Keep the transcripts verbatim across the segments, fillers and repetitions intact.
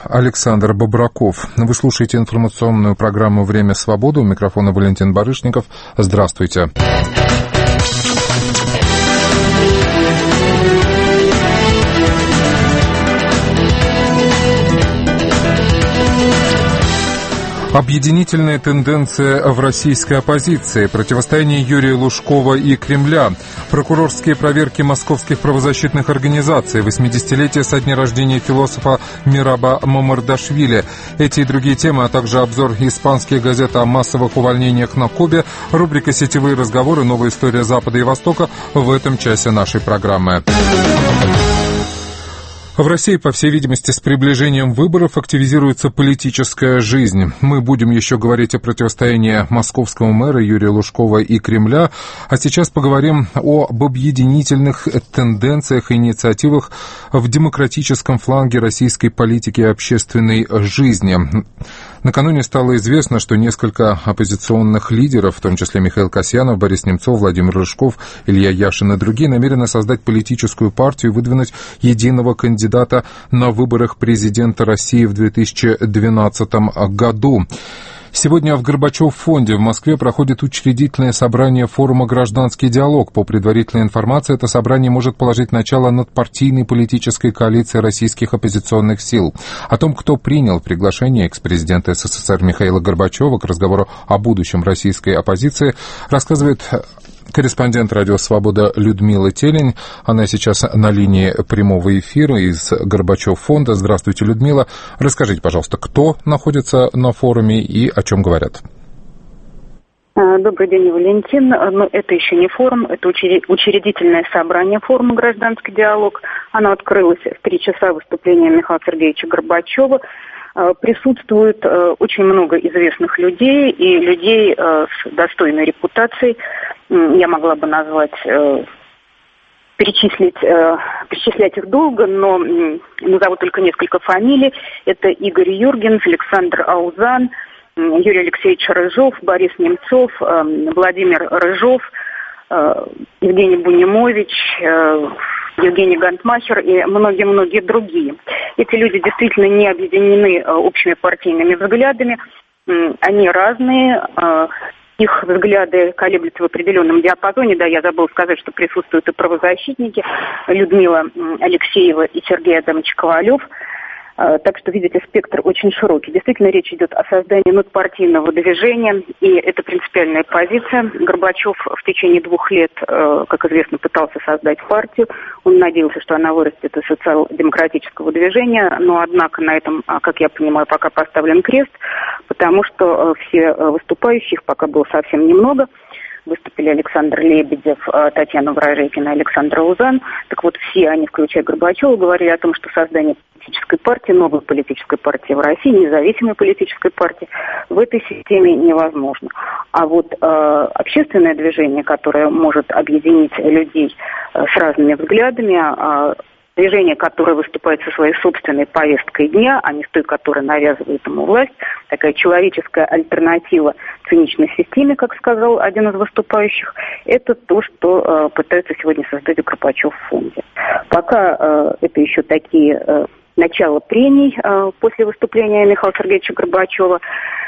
Александр Бобраков. Вы слушаете информационную программу «Время свободы». У микрофона Валентин Барышников. Здравствуйте. Объединительная тенденция в российской оппозиции, противостояние Юрия Лужкова и Кремля, прокурорские проверки московских правозащитных организаций, восьмидесятилетие со дня рождения философа Мираба Мамардашвили. Эти и другие темы, а также обзор испанских газет о массовых увольнениях на Кубе, рубрика «Сетевые разговоры. Новая история Запада и Востока» в этом часе нашей программы. В России, по всей видимости, с приближением выборов активизируется политическая жизнь. Мы будем еще говорить о противостоянии московского мэра Юрия Лужкова и Кремля, а сейчас поговорим об объединительных тенденциях и инициативах в демократическом фланге российской политики и общественной жизни. Накануне стало известно, что несколько оппозиционных лидеров, в том числе Михаил Касьянов, Борис Немцов, Владимир Рыжков, Илья Яшин и другие, намерены создать политическую партию и выдвинуть единого кандидата на выборах президента России в две тысячи двенадцатом году. Сегодня в Горбачев-фонде в Москве проходит учредительное собрание форума «Гражданский диалог». По предварительной информации, это собрание может положить начало надпартийной политической коалиции российских оппозиционных сил. О том, кто принял приглашение экс-президента СССР Михаила Горбачева к разговору о будущем российской оппозиции, рассказывает корреспондент «Радио Свобода» Людмила Телень. Она сейчас на линии прямого эфира из Горбачев-фонда. Здравствуйте, Людмила. Расскажите, пожалуйста, кто находится на форуме и о чем говорят? Добрый день, Валентин. Но это еще не форум, это учредительное собрание форума «Гражданский диалог». Оно открылось в три часа выступления Михаила Сергеевича Горбачева. Присутствует очень много известных людей и людей с достойной репутацией. Я могла бы назвать, перечислить, перечислять их долго, но назову только несколько фамилий. Это Игорь Юргенс, Александр Аузан, Юрий Алексеевич Рыжов, Борис Немцов, Владимир Рыжов, Евгений Бунимович, Евгений Гантмахер и многие-многие другие. Эти люди действительно не объединены общими партийными взглядами. Они разные, их взгляды колеблются в определенном диапазоне. Да, я забыла сказать, что присутствуют и правозащитники Людмила Алексеева и Сергей Адамович Ковалев. Так что, видите, спектр очень широкий. Действительно, речь идет о создании надпартийного движения, и это принципиальная позиция. Горбачев в течение двух лет, как известно, пытался создать партию. Он надеялся, что она вырастет из социал-демократического движения, но, однако, на этом, как я понимаю, пока поставлен крест, потому что все выступающих пока было совсем немного. Выступили Александр Лебедев, Татьяна Ворожейкина, Александр Аузан. Так вот, все они, включая Горбачева, говорили о том, что создание политической партии, новой политической партии в России, независимой политической партии, в этой системе невозможно. А вот э, общественное движение, которое может объединить людей э, с разными взглядами, э, движение, которое выступает со своей собственной повесткой дня, а не с той, которая навязывает ему власть, такая человеческая альтернатива циничной системе, как сказал один из выступающих, это то, что э, пытаются сегодня создать в Горбачев в фонде. Пока э, это еще такие э, начала прений э, после выступления Михаила Сергеевича Горбачева.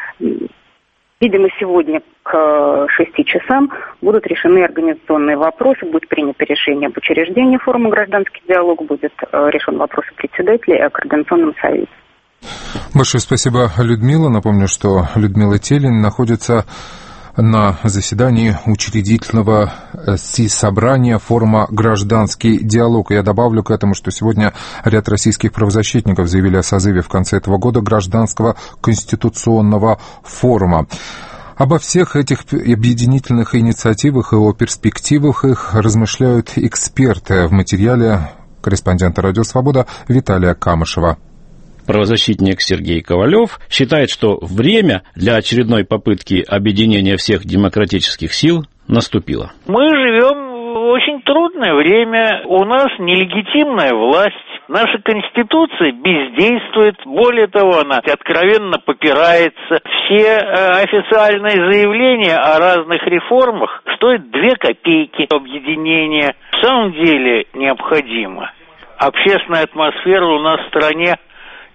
Видимо, сегодня к шести часам будут решены организационные вопросы, будет принято решение об учреждении форума «Гражданский диалог», будет решен вопрос о председателе и о координационном совете. Большое спасибо, Людмила. Напомню, что Людмила Телень находится на заседании учредительного собрания форума «Гражданский диалог». Я добавлю к этому, что сегодня ряд российских правозащитников заявили о созыве в конце этого года Гражданского конституционного форума. Обо всех этих объединительных инициативах и о перспективах их размышляют эксперты в материале корреспондента «Радио Свобода» Виталия Камышева. Правозащитник Сергей Ковалев считает, что время для очередной попытки объединения всех демократических сил наступило. Мы живем в очень трудное время. У нас нелегитимная власть. Наша Конституция бездействует. Более того, она откровенно попирается. Все э, официальные заявления о разных реформах стоят две копейки. Объединение в самом деле необходимо. Общественная атмосфера у нас в стране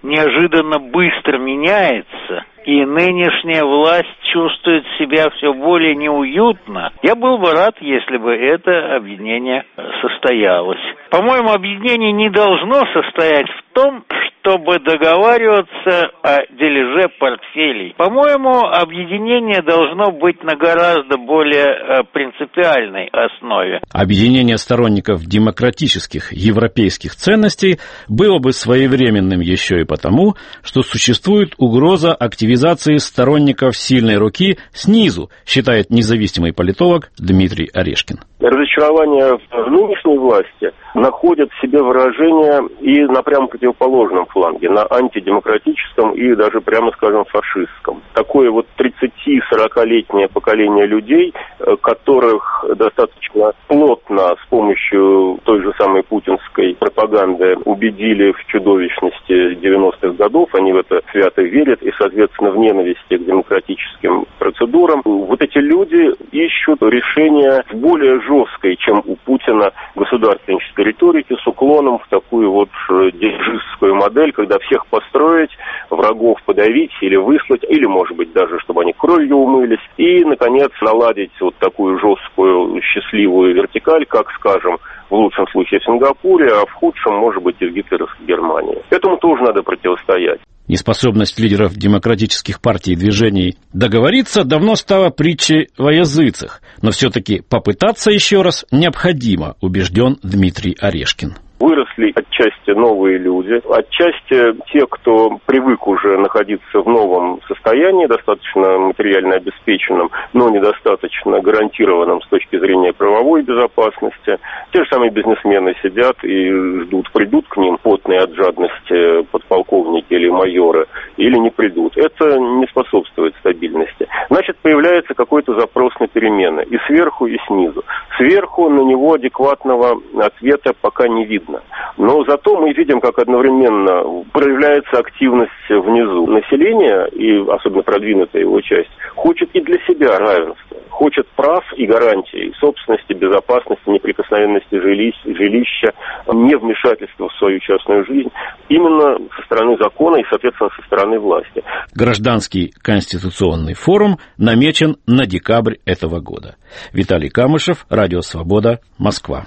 неожиданно быстро меняется, и нынешняя власть чувствует себя все более неуютно, я был бы рад, если бы это объединение состоялось. По-моему, объединение не должно состоять в том, чтобы договариваться о дележе портфелей. По-моему, объединение должно быть на гораздо более принципиальной основе. Объединение сторонников демократических европейских ценностей было бы своевременным еще и потому, что существует угроза активизации сторонников сильной руки снизу, считает независимый политолог Дмитрий Орешкин. Разочарование в нынешней власти находит в себе выражение и на прямо противоположном фланге, на антидемократическом и даже, прямо скажем, фашистском. Такое вот тридцати-сорокалетнее поколение людей, которых достаточно плотно с помощью той же самой путинской пропаганды убедили в чудовищности девяностых годов, они в это свято верят и, соответственно, в ненависти к демократическим процедурам. Вот эти люди ищут решения более жесткой, чем у Путина, государственнической риторики с уклоном в такую вот дирижистскую модель, когда всех построить, врагов подавить или выслать, или, может быть, даже, чтобы они кровью умылись, и, наконец, наладить вот такую жесткую, счастливую вертикаль, как, скажем, в лучшем случае в Сингапуре, а в худшем, может быть, и в гитлеровской Германии. Этому тоже надо противостоять. Неспособность лидеров демократических партий и движений договориться давно стала притчей во языцах, но все-таки попытаться еще раз необходимо, убежден Дмитрий Орешкин. Выросли отчасти новые люди, отчасти те, кто привык уже находиться в новом состоянии, достаточно материально обеспеченном, но недостаточно гарантированном с точки зрения правовой безопасности. Те же самые бизнесмены сидят и ждут, придут к ним потные от жадности подполковники или майоры, или не придут. Это не способствует стабильности. Значит, появляется какой-то запрос на перемены и сверху, и снизу. Сверху на него адекватного ответа пока не видно. Но зато мы видим, как одновременно проявляется активность внизу. Население, и особенно продвинутая его часть, хочет и для себя равенства. Хочет прав и гарантий собственности, безопасности, неприкосновенности жилищ, жилища, невмешательства в свою частную жизнь. Именно со стороны закона и, соответственно, со стороны власти. Гражданский конституционный форум намечен на декабрь этого года. Виталий Камышев, Радио Свобода, Москва.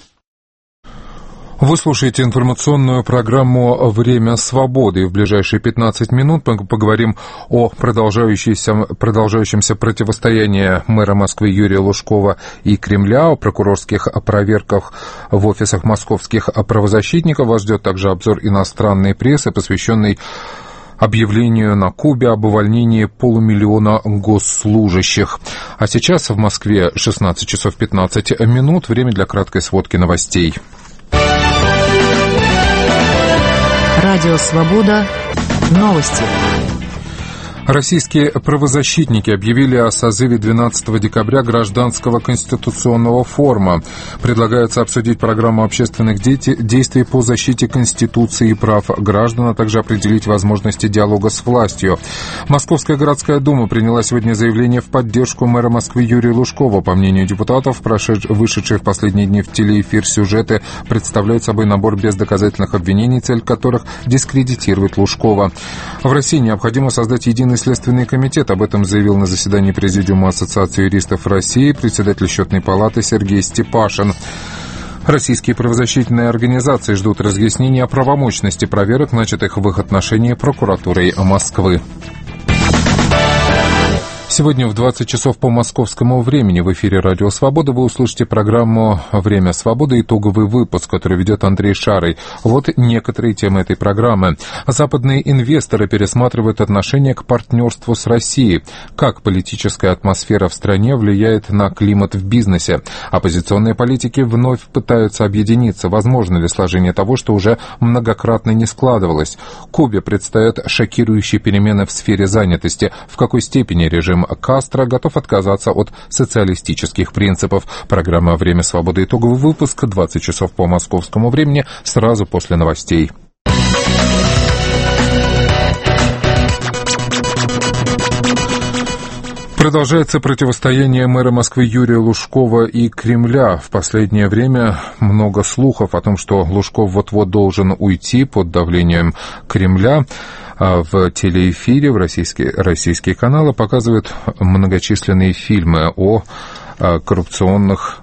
Вы слушаете информационную программу «Время свободы». И в ближайшие пятнадцать минут мы поговорим о продолжающемся, продолжающемся противостоянии мэра Москвы Юрия Лужкова и Кремля, о прокурорских проверках в офисах московских правозащитников. Вас ждет также обзор иностранной прессы, посвященный объявлению на Кубе об увольнении полумиллиона госслужащих. А сейчас в Москве шестнадцать часов пятнадцать минут. Время для краткой сводки новостей. Радио «Свобода». Новости. Российские правозащитники объявили о созыве двенадцатого декабря Гражданского конституционного форума. Предлагается обсудить программу общественных действий по защите Конституции и прав граждан, а также определить возможности диалога с властью. Московская городская дума приняла сегодня заявление в поддержку мэра Москвы Юрия Лужкова. По мнению депутатов, прошедшие, вышедшие в последние дни в телеэфир сюжеты представляют собой набор бездоказательных обвинений, цель которых дискредитировать Лужкова. В России необходимо создать единый Следственный комитет. Об этом заявил на заседании Президиума Ассоциации юристов России председатель Счетной палаты Сергей Степашин. Российские правозащитные организации ждут разъяснения о правомочности проверок, начатых в их отношении прокуратурой Москвы. Сегодня в двадцать часов по московскому времени в эфире «Радио Свобода» вы услышите программу «Время свободы», итоговый выпуск, который ведет Андрей Шарый. Вот некоторые темы этой программы. Западные инвесторы пересматривают отношение к партнерству с Россией. Как политическая атмосфера в стране влияет на климат в бизнесе? Оппозиционные политики вновь пытаются объединиться. Возможно ли сложение того, что уже многократно не складывалось? Кубе предстоят шокирующие перемены в сфере занятости. В какой степени режим Кастро готов отказаться от социалистических принципов? Программа «Время свободы». Итоговый выпуск. двадцать часов по московскому времени. Сразу после новостей. Продолжается противостояние мэра Москвы Юрия Лужкова и Кремля. В последнее время много слухов о том, что Лужков вот-вот должен уйти под давлением Кремля. в телеэфире, в российские, российские каналы показывают многочисленные фильмы о коррупционных,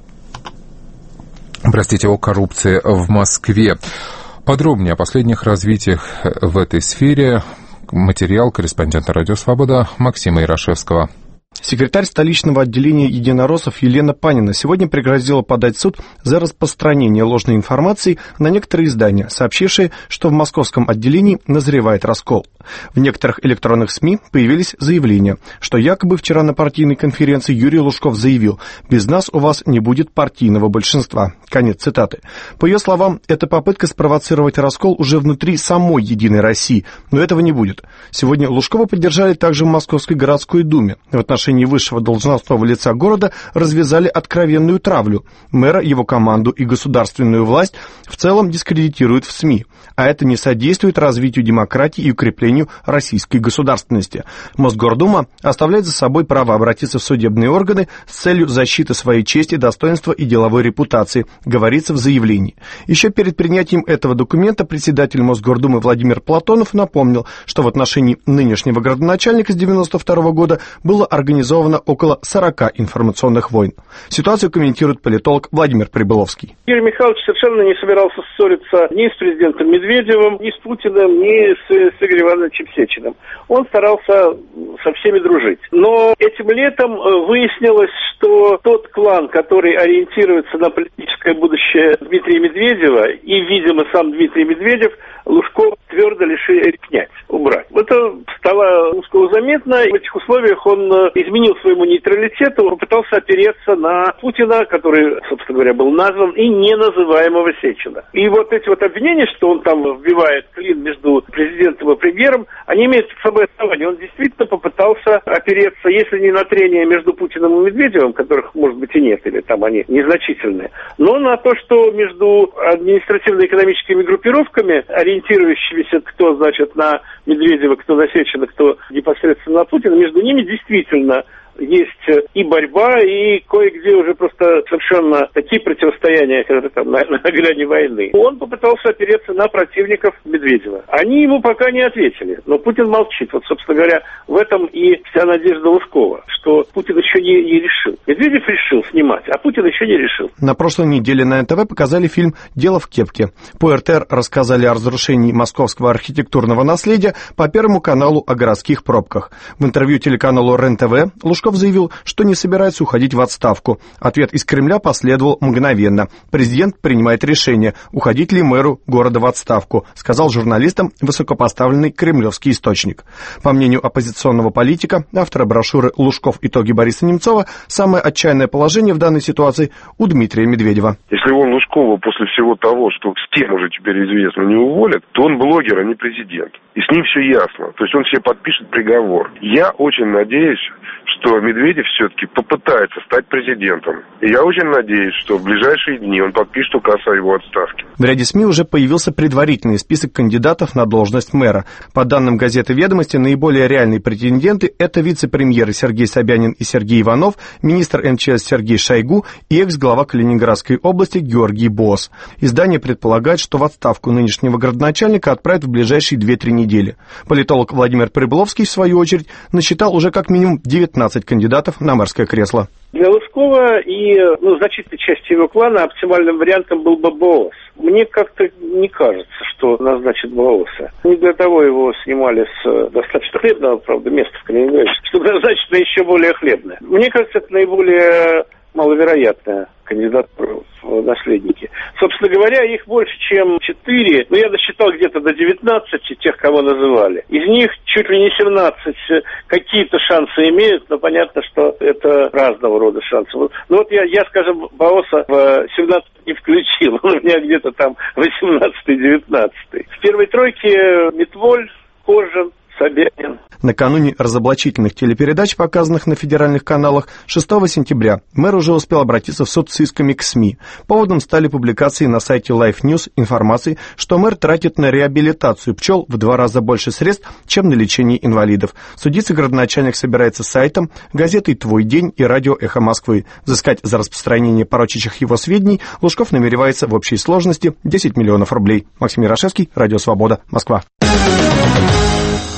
простите, о коррупции в Москве. Подробнее о последних развитиях в этой сфере материал корреспондента «Радио Свобода» Максима Ярошевского. Секретарь столичного отделения единороссов Елена Панина сегодня пригрозила подать в суд за распространение ложной информации на некоторые издания, сообщившие, что в московском отделении назревает раскол. В некоторых электронных СМИ появились заявления, что якобы вчера на партийной конференции Юрий Лужков заявил: «Без нас у вас не будет партийного большинства». Конец цитаты. По ее словам, это попытка спровоцировать раскол уже внутри самой «Единой России», но этого не будет. Сегодня Лужкова поддержали также в Московской городской думе. В отношении высшего должностного лица города развязали откровенную травлю. Мэра, его команду и государственную власть в целом дискредитируют в СМИ. А это не содействует развитию демократии и укреплению российской государственности. Мосгордума оставляет за собой право обратиться в судебные органы с целью защиты своей чести, достоинства и деловой репутации, говорится в заявлении. Еще перед принятием этого документа председатель Мосгордумы Владимир Платонов напомнил, что в отношении нынешнего градоначальника с девяносто второго года было организовано около сорока информационных войн. Ситуацию комментирует политолог Владимир Прибыловский. Юрий Михайлович совершенно не собирался ссориться ни с президентом Медведевым, ни с Путиным, ни с, с Игорем Ивановичем Сечиным. Он старался со всеми дружить. Но этим летом выяснилось, что тот клан, который ориентируется на политическое будущее Дмитрия Медведева, и, видимо, сам Дмитрий Медведев, Лужков твердо решили снять, убрать. Это стало Лужкову заметно, и в этих условиях он изменил своему нейтралитету, попытался опереться на Путина, который, собственно говоря, был назван, и неназываемого Сечина. И вот эти вот обвинения, что он там вбивает клин между президентом и премьером, они имеют с собой основание. Он действительно попытался опереться, если не на трение между Путиным и Медведевым, которых, может быть, и нет, или там они незначительные, но на то, что между административно-экономическими группировками, ориентирующимися, кто, значит, на Медведева, кто на Сечина, кто непосредственно на Путина, между ними действительно есть и борьба, и кое-где уже просто совершенно такие противостояния, которые там на, на грани войны. Он попытался опереться на противников Медведева. Они ему пока не ответили, но Путин молчит. Вот, собственно говоря, в этом и вся надежда Лужкова, что Путин еще не, не решил. Медведев решил снимать, а Путин еще не решил. На прошлой неделе на эн тэ вэ показали фильм «Дело в кепке». По эр тэ эр рассказали о разрушении московского архитектурного наследия, по Первому каналу о городских пробках. В интервью телеканалу эр эн тэ вэ Лужков заявил, что не собирается уходить в отставку. Ответ из Кремля последовал мгновенно. Президент принимает решение, уходить ли мэру города в отставку, сказал журналистам высокопоставленный кремлевский источник. По мнению оппозиционного политика, автора брошюры «Лужков. Итоги Бориса Немцова», самое отчаянное положение в данной ситуации у Дмитрия Медведева. Если он Лужкова после всего того, что с кем уже теперь известно, не уволит, то он блогер, а не президент. И с ним все ясно. То есть он себе подпишет приговор. Я очень надеюсь, что Медведев все-таки попытается стать президентом. И я очень надеюсь, что в ближайшие дни он подпишет указ о его отставке. В ряде СМИ уже появился предварительный список кандидатов на должность мэра. По данным газеты «Ведомости», наиболее реальные претенденты – это вице-премьеры Сергей Собянин и Сергей Иванов, министр эм че эс Сергей Шойгу и экс-глава Калининградской области Георгий Босс. Издание предполагает, что в отставку нынешнего градоначальника отправят в ближайшие две-три недели. Политолог Владимир Прибыловский, в свою очередь, насчитал уже как минимум девятнадцать кандидатов на мэрское кресло. Для Лужкова и ну, значительной части его клана оптимальным вариантом был бы Босс. Мне как-то не кажется, что назначат Босса. Не для того его снимали с достаточно хлебного, правда, места в Калининграде, чтобы назначить на еще более хлебное. Мне кажется, это наиболее маловероятная кандидатура в наследники. Собственно говоря, их больше, чем четыре. Ну, я насчитал где-то до девятнадцати тех, кого называли. Из них чуть ли не семнадцать какие-то шансы имеют, но понятно, что это разного рода шансы. Ну, вот я, я скажем, Босса в семнадцать не включил. Он у меня где-то там восемнадцатый-девятнадцатый. В первой тройке Митволь, Кожин, Собянин. Накануне разоблачительных телепередач, показанных на федеральных каналах, шестого сентября мэр уже успел обратиться в суд с исками к СМИ. Поводом стали публикации на сайте Life News информации, что мэр тратит на реабилитацию пчел в два раза больше средств, чем на лечение инвалидов. Судиться градоначальник собирается с сайтом, газетой «Твой день» и радио «Эхо Москвы». Взыскать за распространение порочащих его сведений Лужков намеревается в общей сложности десять миллионов рублей. Максим Ярошевский, Радио Свобода, Москва.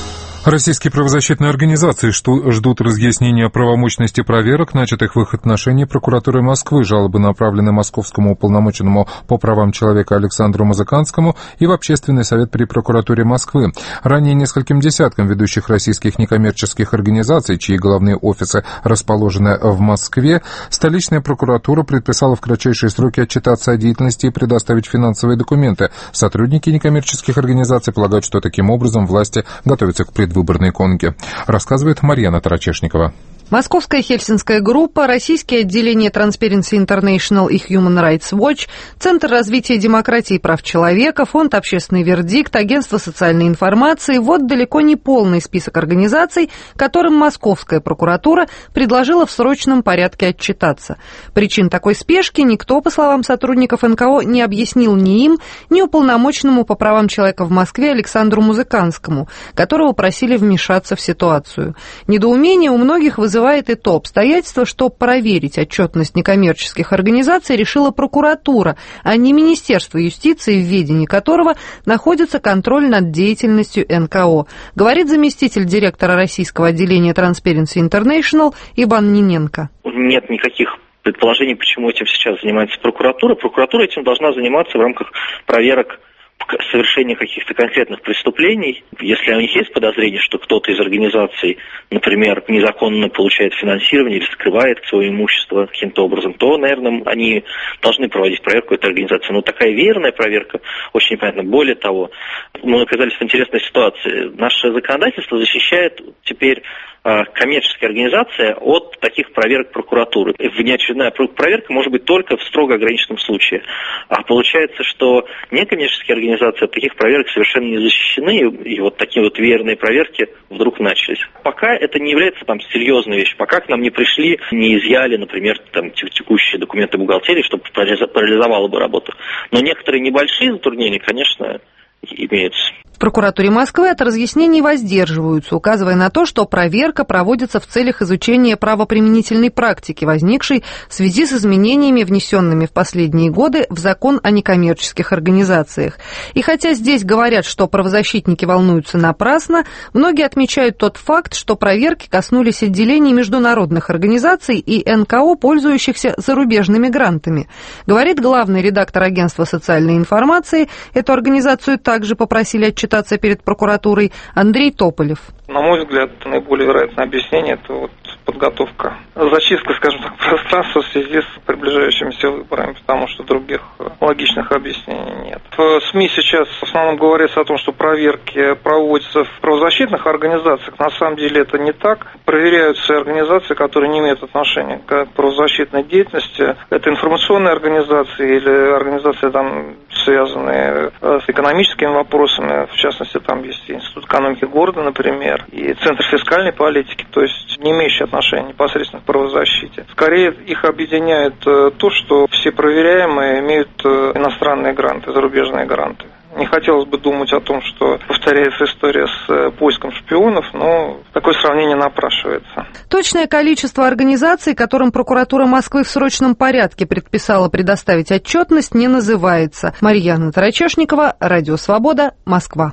Российские правозащитные организации ждут разъяснения правомощности проверок, начатых в их отношении прокуратурой Москвы. Жалобы направлены Московскому уполномоченному по правам человека Александру Музыканскому и в Общественный совет при прокуратуре Москвы. Ранее нескольким десяткам ведущих российских некоммерческих организаций, чьи головные офисы расположены в Москве, столичная прокуратура предписала в кратчайшие сроки отчитаться о деятельности и предоставить финансовые документы. Сотрудники некоммерческих организаций полагают, что таким образом власти готовятся к предвыборной выборной гонки, рассказывает Марьяна Тарачешникова. Московская хельсинская группа, российские отделения Transparency International и Human Rights Watch, Центр развития демократии и прав человека, Фонд «Общественный вердикт», Агентство социальной информации – вот далеко не полный список организаций, которым московская прокуратура предложила в срочном порядке отчитаться. Причин такой спешки никто, по словам сотрудников эн ка о, не объяснил ни им, ни уполномоченному по правам человека в Москве Александру Музыканскому, которого просили вмешаться в ситуацию. Недоумение у многих вызывает Вызывает и то обстоятельство, что проверить отчетность некоммерческих организаций решила прокуратура, а не Министерство юстиции, в ведении которого находится контроль над деятельностью эн ка о, говорит заместитель директора российского отделения Transparency International Иван Ниненко. Нет никаких предположений, почему этим сейчас занимается прокуратура. Прокуратура этим должна заниматься в рамках проверок совершения каких-то конкретных преступлений. Если у них есть подозрение, что кто-то из организаций, например, незаконно получает финансирование или скрывает свое имущество каким-то образом, то, наверное, они должны проводить проверку этой организации. Но такая веерная проверка очень непонятна. Более того, мы оказались в интересной ситуации. Наше законодательство защищает теперь коммерческая организация от таких проверок прокуратуры. Внеочередная проверка может быть только в строго ограниченном случае. А получается, что некоммерческие организации от таких проверок совершенно не защищены, и вот такие вот веерные проверки вдруг начались. Пока это не является там серьезной вещью, пока к нам не пришли, не изъяли, например, там текущие документы бухгалтерии, чтобы парализовало бы работу. Но некоторые небольшие затруднения, конечно, имеются. В прокуратуре Москвы от разъяснений воздерживаются, указывая на то, что проверка проводится в целях изучения правоприменительной практики, возникшей в связи с изменениями, внесенными в последние годы в закон о некоммерческих организациях. И хотя здесь говорят, что правозащитники волнуются напрасно, многие отмечают тот факт, что проверки коснулись отделений международных организаций и эн ка о, пользующихся зарубежными грантами. Говорит главный редактор Агентства социальной информации, эту организацию также попросили отчитаться перед прокуратурой, Андрей Тополев. На мой взгляд, наиболее вероятное объяснение – это вот подготовка, зачистка, скажем так, пространства в связи с приближающимися выборами, потому что других логичных объяснений нет. В СМИ сейчас в основном говорится о том, что проверки проводятся в правозащитных организациях. На самом деле это не так. Проверяются организации, которые не имеют отношения к правозащитной деятельности. Это информационные организации или организации, там, связанные с экономическими вопросами. В частности, там есть Институт экономики города, например, и Центр фискальной политики, то есть не имеющие отношения непосредственно к правозащите. Скорее их объединяет то, что все проверяемые имеют иностранные гранты, зарубежные гранты. Не хотелось бы думать о том, что повторяется история с поиском шпионов, но такое сравнение напрашивается. Точное количество организаций, которым прокуратура Москвы в срочном порядке предписала предоставить отчетность, не называется. Марьяна Тарачешникова, Радио Свобода, Москва.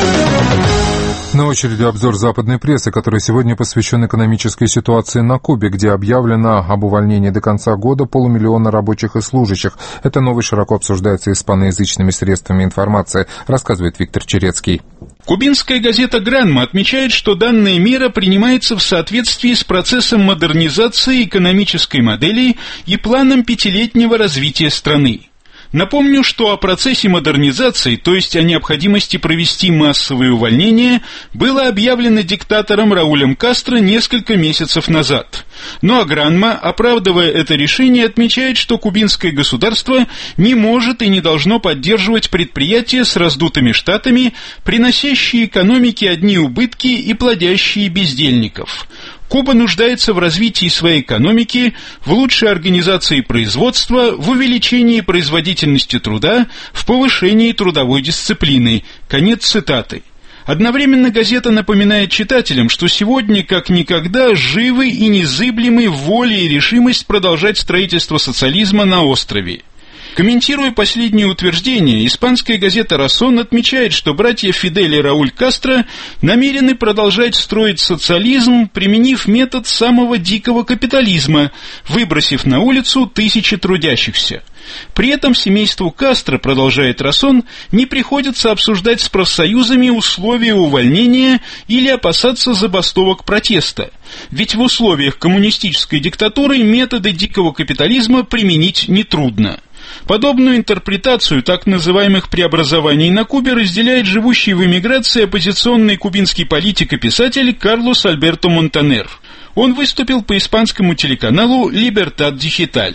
На очереди обзор западной прессы, который сегодня посвящен экономической ситуации на Кубе, где объявлено об увольнении до конца года полумиллиона рабочих и служащих. Эта новость широко обсуждается испаноязычными средствами информации, рассказывает Виктор Черецкий. Кубинская газета «Гранма» отмечает, что данная мера принимается в соответствии с процессом модернизации экономической модели и планом пятилетнего развития страны. Напомню, что о процессе модернизации, то есть о необходимости провести массовые увольнения, было объявлено диктатором Раулем Кастро несколько месяцев назад. Но Гранма, оправдывая это решение, отмечает, что кубинское государство не может и не должно поддерживать предприятия с раздутыми штатами, приносящие экономике одни убытки и плодящие бездельников. Куба нуждается в развитии своей экономики, в лучшей организации производства, в увеличении производительности труда, в повышении трудовой дисциплины. Конец цитаты. Одновременно газета напоминает читателям, что сегодня, как никогда, живы и незыблемы воля и решимость продолжать строительство социализма на острове. Комментируя последнее утверждение, испанская газета «Расон» отмечает, что братья Фидель и Рауль Кастро намерены продолжать строить социализм, применив метод самого дикого капитализма, выбросив на улицу тысячи трудящихся. При этом семейству Кастро, продолжает «Расон», не приходится обсуждать с профсоюзами условия увольнения или опасаться забастовок протеста. Ведь в условиях коммунистической диктатуры методы дикого капитализма применить нетрудно. Подобную интерпретацию так называемых преобразований на Кубе разделяет живущий в эмиграции оппозиционный кубинский политик и писатель Карлос Альберто Монтанер. Он выступил по испанскому телеканалу «Либертад Дигиталь».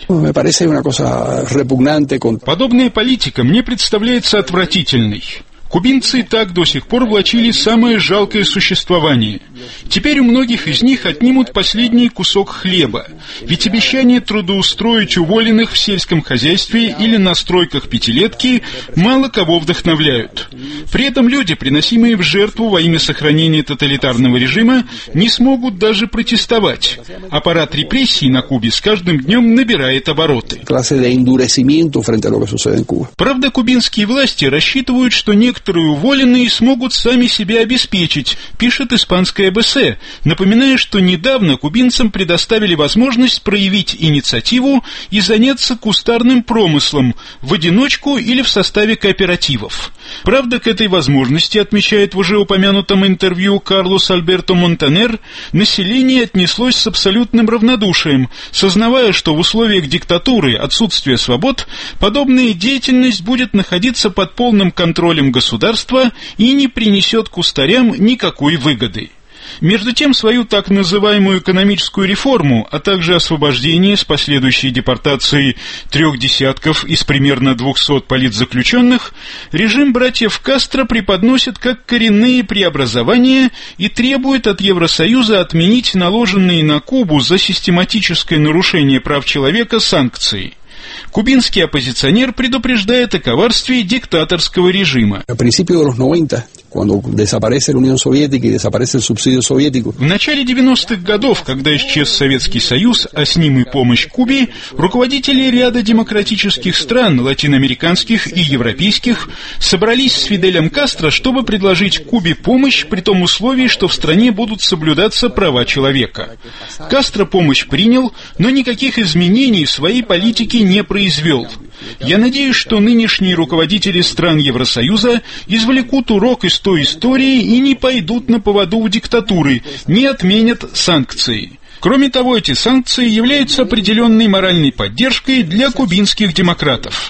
Подобная политика мне представляется отвратительной. Кубинцы и так до сих пор влачили самое жалкое существование. Теперь у многих из них отнимут последний кусок хлеба, ведь обещание трудоустроить уволенных в сельском хозяйстве или на стройках пятилетки мало кого вдохновляют. При этом люди, приносимые в жертву во имя сохранения тоталитарного режима, не смогут даже протестовать. Аппарат репрессий на Кубе с каждым днем набирает обороты. Правда, кубинские власти рассчитывают, что некоторые Некоторые уволенные смогут сами себя обеспечить, пишет испанская бэ эс э, напоминая, что недавно кубинцам предоставили возможность проявить инициативу и заняться кустарным промыслом в одиночку или в составе кооперативов. Правда, к этой возможности, отмечает в уже упомянутом интервью Карлос Альберто Монтанер, население отнеслось с абсолютным равнодушием, сознавая, что в условиях диктатуры, отсутствия свобод, подобная деятельность будет находиться под полным контролем государства и не принесет кустарям никакой выгоды. Между тем, свою так называемую экономическую реформу, а также освобождение с последующей депортацией трех десятков из примерно двухсот политзаключенных, режим братьев Кастро преподносит как коренные преобразования и требует от Евросоюза отменить наложенные на Кубу за систематическое нарушение прав человека санкции. Кубинский оппозиционер предупреждает о коварстве диктаторского режима. В начале девяностых годов, когда исчез Советский Союз, а с ним и помощь Кубе, руководители ряда демократических стран, латиноамериканских и европейских, собрались с Фиделем Кастро, чтобы предложить Кубе помощь при том условии, что в стране будут соблюдаться права человека. Кастро помощь принял, но никаких изменений в своей политике не произвел. Я надеюсь, что нынешние руководители стран Евросоюза извлекут урок из той истории и не пойдут на поводу у диктатуры, не отменят санкции. Кроме того, эти санкции являются определенной моральной поддержкой для кубинских демократов.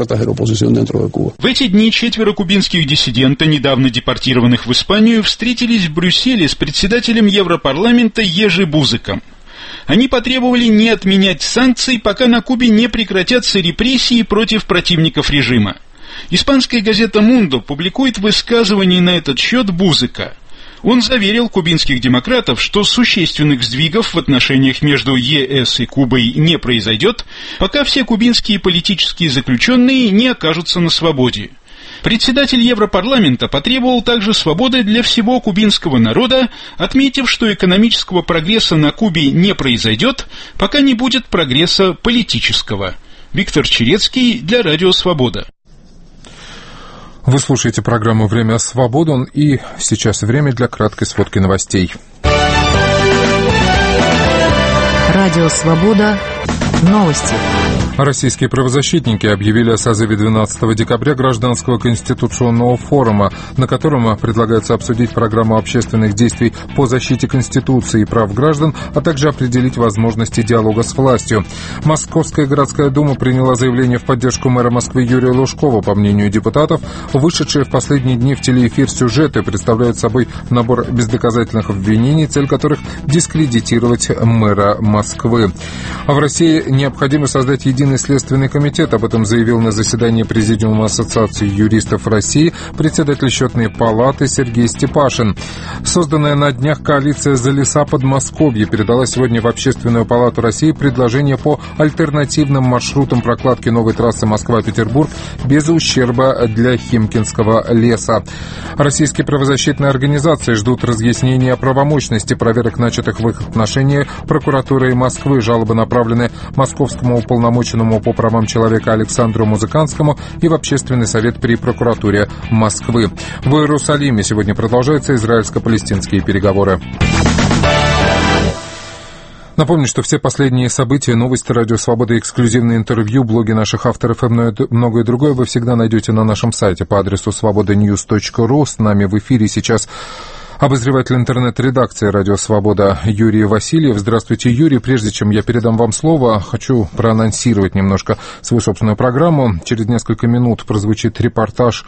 В эти дни четверо кубинских диссидентов, недавно депортированных в Испанию, встретились в Брюсселе с председателем Европарламента Ежи Бузеком. Они потребовали не отменять санкции, пока на Кубе не прекратятся репрессии против противников режима. Испанская газета «Мундо» публикует высказывание на этот счет Бузека. Он заверил кубинских демократов, что существенных сдвигов в отношениях между е эс и Кубой не произойдет, пока все кубинские политические заключенные не окажутся на свободе. Председатель Европарламента потребовал также свободы для всего кубинского народа, отметив, что экономического прогресса на Кубе не произойдет, пока не будет прогресса политического. Виктор Черецкий для Радио Свобода. Вы слушаете программу «Время свободы», и сейчас время для краткой сводки новостей. Радио Свобода. Новости. Российские правозащитники объявили о созыве двенадцатого декабря Гражданского конституционного форума, на котором предлагается обсудить программу общественных действий по защите Конституции и прав граждан, а также определить возможности диалога с властью. Московская городская дума приняла заявление в поддержку мэра Москвы Юрия Лужкова. По мнению депутатов, вышедшие в последние дни в телеэфир сюжеты представляют собой набор бездоказательных обвинений, цель которых дискредитировать мэра Москвы. А в России необходимо создать единый Следственный комитет. Об этом заявил на заседании Президиума Ассоциации юристов России председатель Счетной палаты Сергей Степашин. Созданная на днях коалиция «За леса Подмосковья» передала сегодня в Общественную палату России предложение по альтернативным маршрутам прокладки новой трассы Москва-Петербург без ущерба для Химкинского леса. Российские правозащитные организации ждут разъяснения правомощности проверок, начатых в их отношении прокуратурой Москвы. Жалобы направлены Московскому уполномоченному по правам человека Александру Музыканскому и в Общественный совет при прокуратуре Москвы. В Иерусалиме сегодня продолжаются израильско-палестинские переговоры. Напомню, что все последние события, новости Радио Свобода, эксклюзивные интервью, блоги наших авторов и многое другое вы всегда найдете на нашем сайте по адресу свобода ньюс точка ру. С нами в эфире сейчас обозреватель интернет-редакции «Радио Свобода» Юрий Васильев. Здравствуйте, Юрий. Прежде чем я передам вам слово, хочу проанонсировать немножко свою собственную программу. Через несколько минут прозвучит репортаж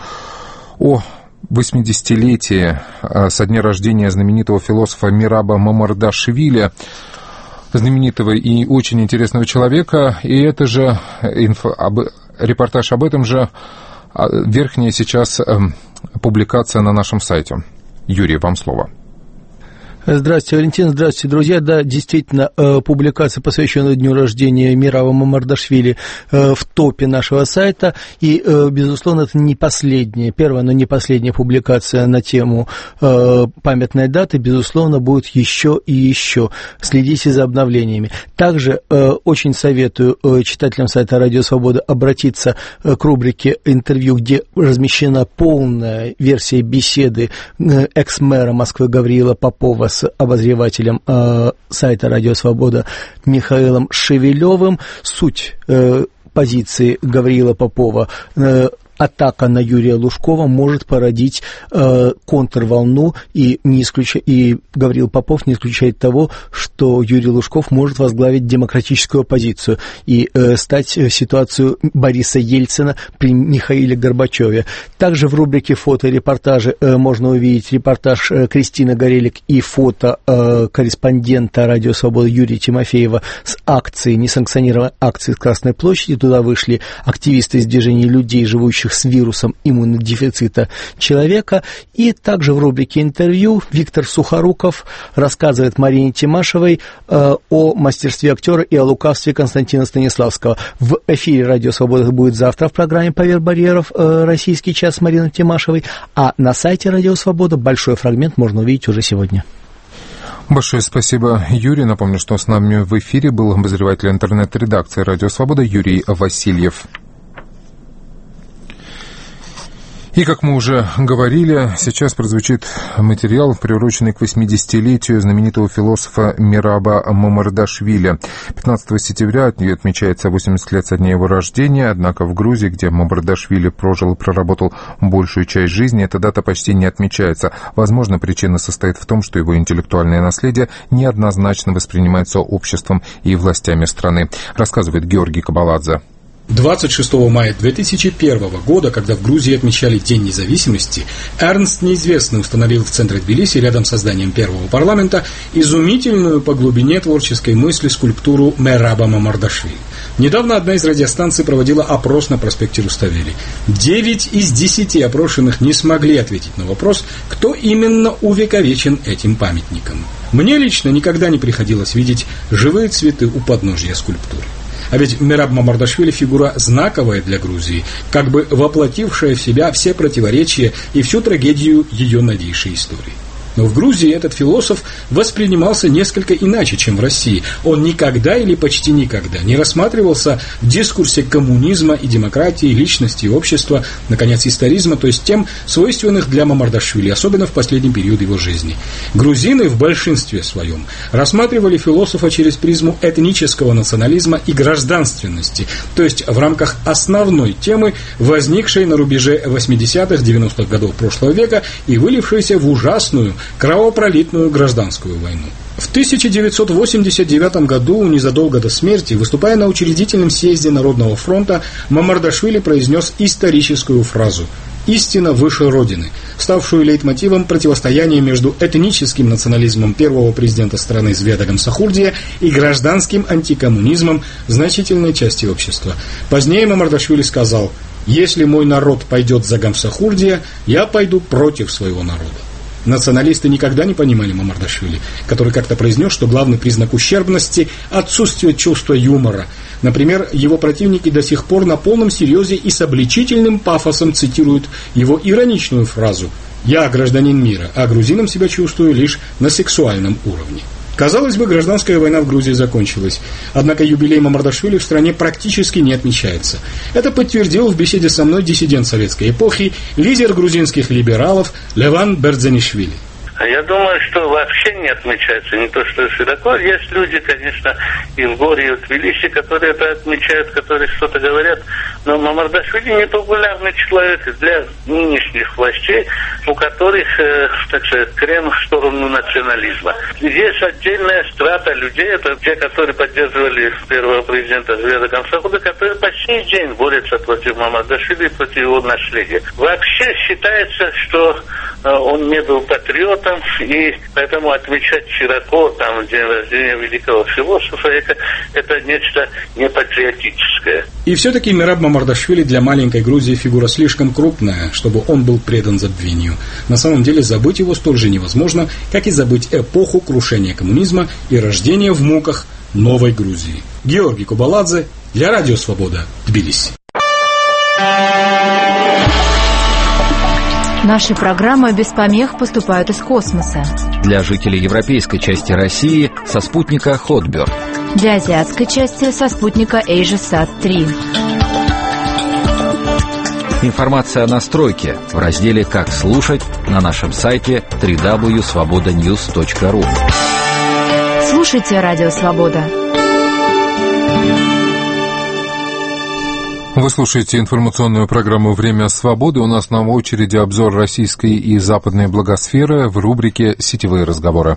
о восьмидесятилетии со дня рождения знаменитого философа Мераба Мамардашвили, знаменитого и очень интересного человека. И это же инфо, об, репортаж об этом же, верхняя сейчас э, публикация на нашем сайте. Юрий, вам слово. Здравствуйте, Валентин, здравствуйте, друзья. Да, действительно, публикация, посвященная дню рождения Мераба Мамардашвили, в топе нашего сайта. И, безусловно, это не последняя, первая, но не последняя публикация на тему памятной даты. Безусловно, будет еще и еще. Следите за обновлениями. Также очень советую читателям сайта «Радио Свобода» обратиться к рубрике «Интервью», где размещена полная версия беседы экс-мэра Москвы Гавриила Попова с обозревателем э, сайта «Радио Свобода» Михаилом Шевелевым. Суть э, позиции Гавриила Попова э, атака на Юрия Лужкова может породить э, контрволну, и, не исключ... и Гавриил Попов не исключает того, что Юрий Лужков может возглавить демократическую оппозицию и э, стать ситуацию Бориса Ельцина при Михаиле Горбачеве. Также в рубрике «Фото и репортажи» э, можно увидеть репортаж э, Кристины Горелик и фото э, корреспондента «Радио Свобода» Юрия Тимофеева с акции, несанкционированной акции с Красной площади. Туда вышли активисты из движения людей, живущих с вирусом иммунодефицита человека. И также в рубрике «Интервью» Виктор Сухоруков рассказывает Марине Тимашевой э, о мастерстве актера и о лукавстве Константина Станиславского. В эфире «Радио Свобода» будет завтра в программе «Поверх барьеров» э, «Российский час» с Мариной Тимашевой, а на сайте «Радио Свобода» большой фрагмент можно увидеть уже сегодня. Большое спасибо, Юрий. Напомню, что с нами в эфире был обозреватель интернет-редакции «Радио Свобода» Юрий Васильев. И, как мы уже говорили, сейчас прозвучит материал, приуроченный к восьмидесятилетию знаменитого философа Мераба Мамардашвили. пятнадцатого сентября отмечается восемьдесят лет со дня его рождения, однако в Грузии, где Мамардашвили прожил и проработал большую часть жизни, эта дата почти не отмечается. Возможно, причина состоит в том, что его интеллектуальное наследие неоднозначно воспринимается обществом и властями страны, рассказывает Георгий Кабаладзе. двадцать шестого мая две тысячи первого года, когда в Грузии отмечали День независимости, Эрнст Неизвестный установил в центре Тбилиси, рядом с зданием первого парламента, изумительную по глубине творческой мысли скульптуру Мераба Мамардашвили. Недавно одна из радиостанций проводила опрос на проспекте Руставели. Девять из десяти опрошенных не смогли ответить на вопрос, кто именно увековечен этим памятником. Мне лично никогда не приходилось видеть живые цветы у подножья скульптуры. А ведь Мераб Мамардашвили фигура знаковая для Грузии, как бы воплотившая в себя все противоречия и всю трагедию ее новейшей истории. Но в Грузии этот философ воспринимался несколько иначе, чем в России. Он никогда или почти никогда не рассматривался в дискурсе коммунизма и демократии, личности и общества, наконец, историзма, то есть тем, свойственных для Мамардашвили, особенно в последний период его жизни. Грузины в большинстве своем рассматривали философа через призму этнического национализма и гражданственности, то есть в рамках основной темы, возникшей на рубеже восьмидесятых-девяностых годов прошлого века и вылившейся в ужасную кровопролитную гражданскую войну. В тысяча девятьсот восемьдесят девятом году, незадолго до смерти, выступая на учредительном съезде Народного фронта, Мамардашвили произнес историческую фразу «Истина выше Родины», ставшую лейтмотивом противостояния между этническим национализмом первого президента страны Зведа Гамсахурдия и гражданским антикоммунизмом значительной части общества. Позднее Мамардашвили сказал: «Если мой народ пойдет за Гамсахурдия, я пойду против своего народа». Националисты никогда не понимали Мамардашвили, который как-то произнес, что главный признак ущербности – отсутствие чувства юмора. Например, его противники до сих пор на полном серьезе и с обличительным пафосом цитируют его ироничную фразу «Я гражданин мира, а грузином себя чувствую лишь на сексуальном уровне». Казалось бы, гражданская война в Грузии закончилась. Однако юбилей Мамардашвили в стране практически не отмечается. Это подтвердил в беседе со мной диссидент советской эпохи, лидер грузинских либералов Леван Бердзанишвили. Я думаю, что вообще не отмечается, не то что широко. Есть люди, конечно, и в Горе, и в Тбилиси, которые это отмечают, которые что-то говорят. Но Мамардашвили не популярный человек для нынешних властей, у которых, э, так сказать, крен в сторону национализма. Есть отдельная страта людей, это те, которые поддерживали первого президента Зведа Гамсахуда, которые по сей день борются против Мамардашвили и против его наследия. Вообще считается, что э, он не был патриотом, и поэтому отмечать широко там день рождения великого философа это, это нечто непатриотическое. И все-таки Мераб Мамардашвили для маленькой Грузии фигура слишком крупная, чтобы он был предан забвению. На самом деле забыть его столь же невозможно, как и забыть эпоху крушения коммунизма и рождения в муках новой Грузии. Георгий Кубаладзе для Радио Свобода, Тбилиси. Наши программы без помех поступают из космоса. Для жителей европейской части России со спутника Хотберг. Для азиатской части со спутника AsiaSat три. Информация о настройке в разделе «Как слушать» на нашем сайте дабл ю дабл ю дабл ю точка свобода ньюс точка ру. Слушайте Радио Свобода. Вы слушаете информационную программу «Время свободы». У нас на очереди обзор российской и западной благосферы в рубрике «Сетевые разговоры».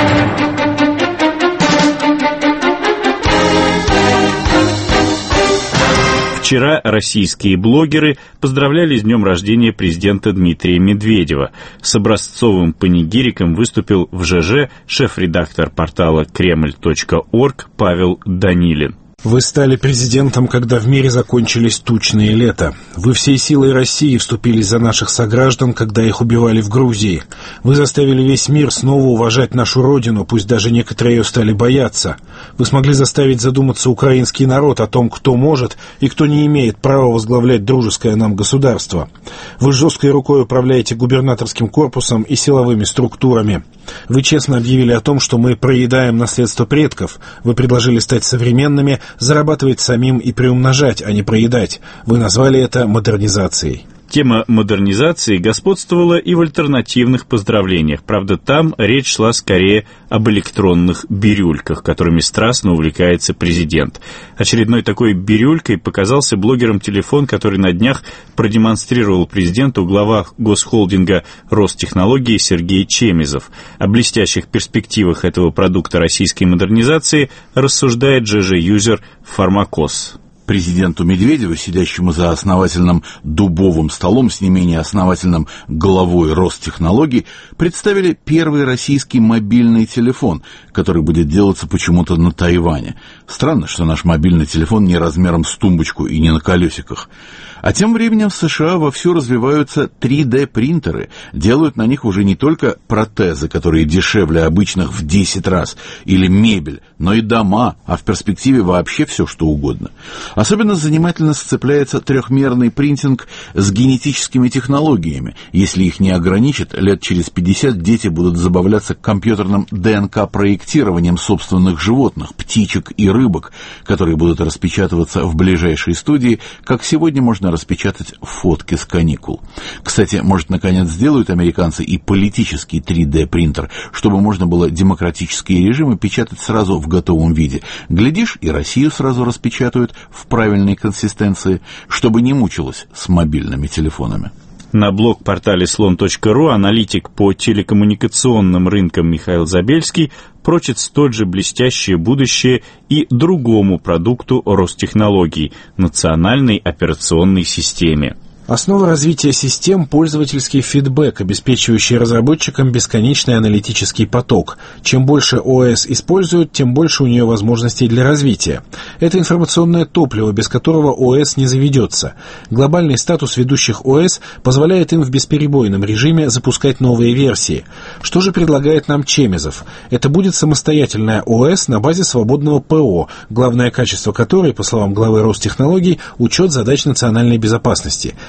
Вчера российские блогеры поздравляли с днем рождения президента Дмитрия Медведева. С образцовым панигириком выступил в ЖЖ шеф-редактор портала кремль точка орг Павел Данилин. Вы стали президентом, когда в мире закончились тучные лета. Вы всей силой России вступились за наших сограждан, когда их убивали в Грузии. Вы заставили весь мир снова уважать нашу родину, пусть даже некоторые ее стали бояться. Вы смогли заставить задуматься украинский народ о том, кто может и кто не имеет права возглавлять дружеское нам государство. Вы жесткой рукой управляете губернаторским корпусом и силовыми структурами. Вы честно объявили о том, что мы проедаем наследство предков. Вы предложили стать современными, зарабатывать самим и приумножать, а не проедать. Вы назвали это модернизацией. Тема модернизации господствовала и в альтернативных поздравлениях. Правда, там речь шла скорее об электронных бирюльках, которыми страстно увлекается президент. Очередной такой бирюлькой показался блогерам телефон, который на днях продемонстрировал президенту глава госхолдинга Ростехнологии Сергей Чемизов. О блестящих перспективах этого продукта российской модернизации рассуждает ЖЖ-юзер Фармакос. Президенту Медведеву, сидящему за основательным дубовым столом с не менее основательным главой Ростехнологий, представили первый российский мобильный телефон, который будет делаться почему-то на Тайване. Странно, что наш мобильный телефон не размером с тумбочку и не на колесиках. А тем временем в США вовсю развиваются три дэ принтеры. Делают на них уже не только протезы, которые дешевле обычных в десять раз, или мебель, но и дома, а в перспективе вообще все, что угодно. Особенно занимательно сцепляется трехмерный принтинг с генетическими технологиями. Если их не ограничат, лет через пятьдесят дети будут забавляться компьютерным ДНК-проектированием собственных животных, птичек и рыбок, которые будут распечатываться в ближайшей студии, как сегодня можно распечатать фотки с каникул. Кстати, может, наконец сделают американцы и политический три дэ принтер, чтобы можно было демократические режимы печатать сразу в готовом виде. Глядишь, и Россию сразу распечатают в правильной консистенции, чтобы не мучилась с мобильными телефонами. На блог-портале слон точка ру аналитик по телекоммуникационным рынкам Михаил Забельский прочит столь же блестящее будущее и другому продукту Ростехнологий – национальной операционной системе. Основа развития систем – пользовательский фидбэк, обеспечивающий разработчикам бесконечный аналитический поток. Чем больше ОС используют, тем больше у нее возможностей для развития. Это информационное топливо, без которого ОС не заведется. Глобальный статус ведущих ОС позволяет им в бесперебойном режиме запускать новые версии. Что же предлагает нам Чемизов? Это будет самостоятельная ОС на базе свободного ПО, главное качество которой, по словам главы Ростехнологий, учет задач национальной безопасности.